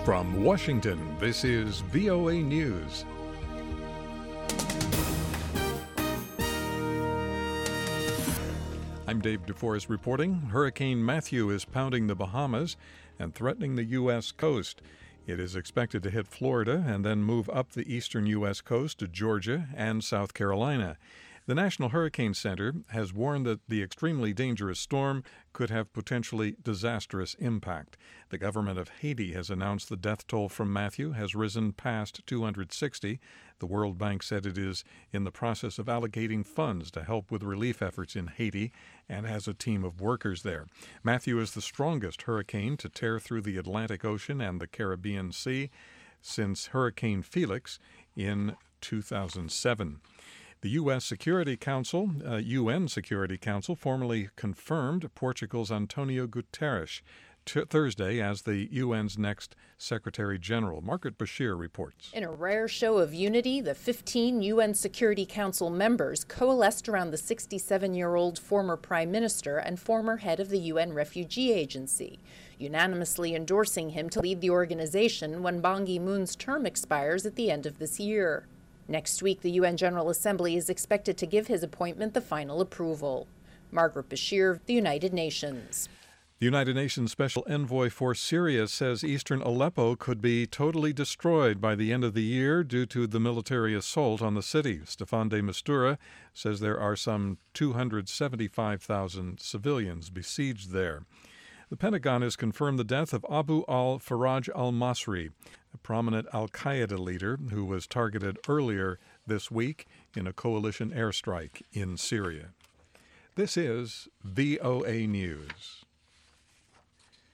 From Washington, this is VOA News. I'm Dave DeForest reporting. Hurricane Matthew is pounding the Bahamas and threatening the U.S. coast. It is expected to hit Florida and then move up the eastern U.S. coast to Georgia and South Carolina. The National Hurricane Center has warned that the extremely dangerous storm could have potentially disastrous impact. The government of Haiti has announced the death toll from Matthew has risen past 260. The World Bank said it is in the process of allocating funds to help with relief efforts in Haiti and has a team of workers there. Matthew is the strongest hurricane to tear through the Atlantic Ocean and the Caribbean Sea since Hurricane Felix in 2007. The UN Security Council formally confirmed Portugal's Antonio Guterres Thursday as the UN's next Secretary General. Margaret Bashir reports. In a rare show of unity, the 15 UN Security Council members coalesced around the 67-year-old former Prime Minister and former head of the UN Refugee Agency, unanimously endorsing him to lead the organization when Ban Ki-moon's term expires at the end of this year. Next week, the UN General Assembly is expected to give his appointment the final approval. Margaret Bashir, the United Nations. The United Nations Special Envoy for Syria says eastern Aleppo could be totally destroyed by the end of the year due to the military assault on the city. Staffan de Mistura says there are some 275,000 civilians besieged there. The Pentagon has confirmed the death of Abu al-Faraj al-Masri, a prominent al-Qaeda leader who was targeted earlier this week in a coalition airstrike in Syria. This is VOA News.